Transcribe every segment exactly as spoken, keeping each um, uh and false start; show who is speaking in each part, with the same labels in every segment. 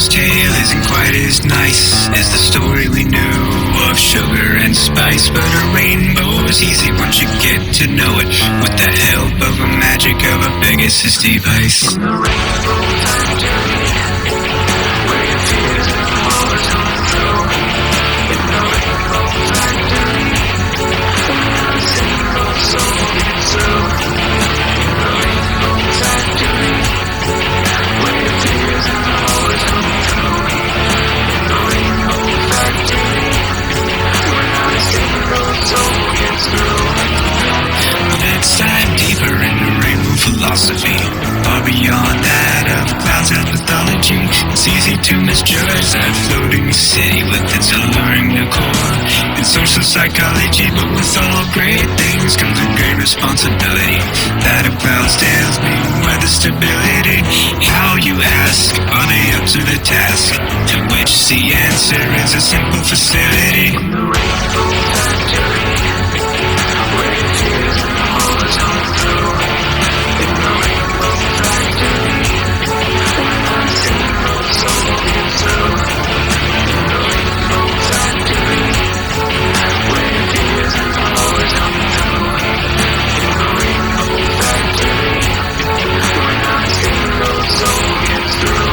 Speaker 1: rainbow's tale isn't quite as nice as the story we knew of sugar and spice. But a rainbow's easy once you get to know it, with the help of a magic of a Pegasus device.
Speaker 2: In the rainbow factory, where your fears and horrors come true. In the rainbow factory, where a single soul gets through. In the rainbow factory, where your fears and horrors come true. In the rainbow factory, where not a single soul gets through.
Speaker 1: Let's dive deeper into rainbow philosophy, far beyond that of clouds and mythology. It's easy to misjudge that floating city with its alluring decor. It's social psychology, but with all great things comes a great responsibility. That of clouds tells me weather stability. How, you ask, are they up to the task? To which the answer is a simple facility.
Speaker 2: In the rainbow factory, where your tears and horrors come through. In the rainbow factory, where not a single soul gets through. In the rainbow factory, where your tears and horrors come through. In the rainbow factory, where not a single soul gets through.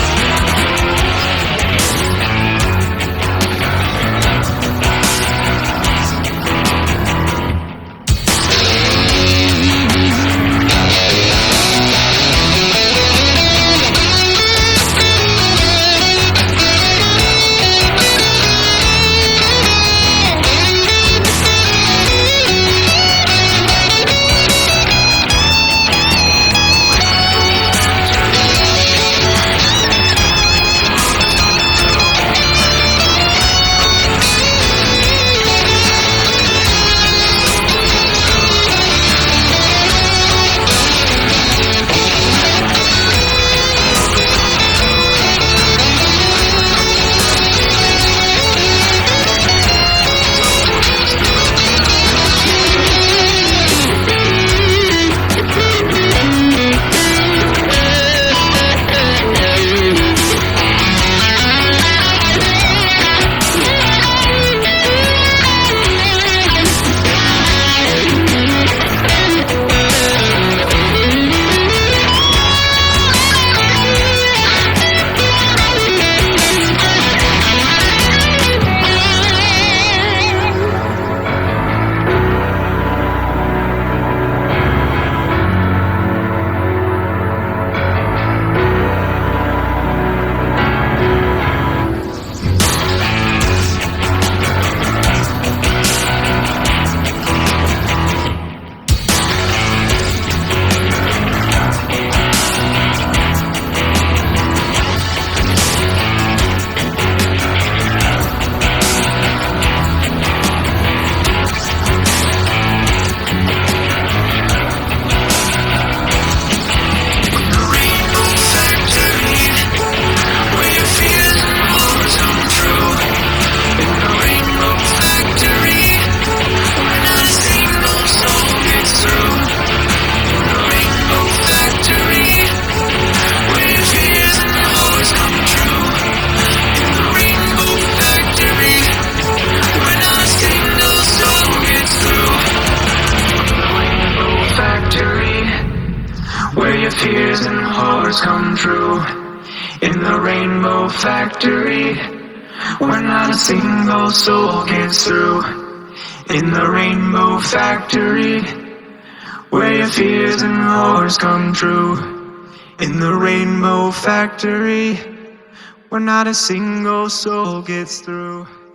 Speaker 2: Where your fears and horrors come true. In the rainbow factory, where not a single soul gets through. In the rainbow factory, where your fears and horrors come true. In the rainbow factory, where not a single soul gets through.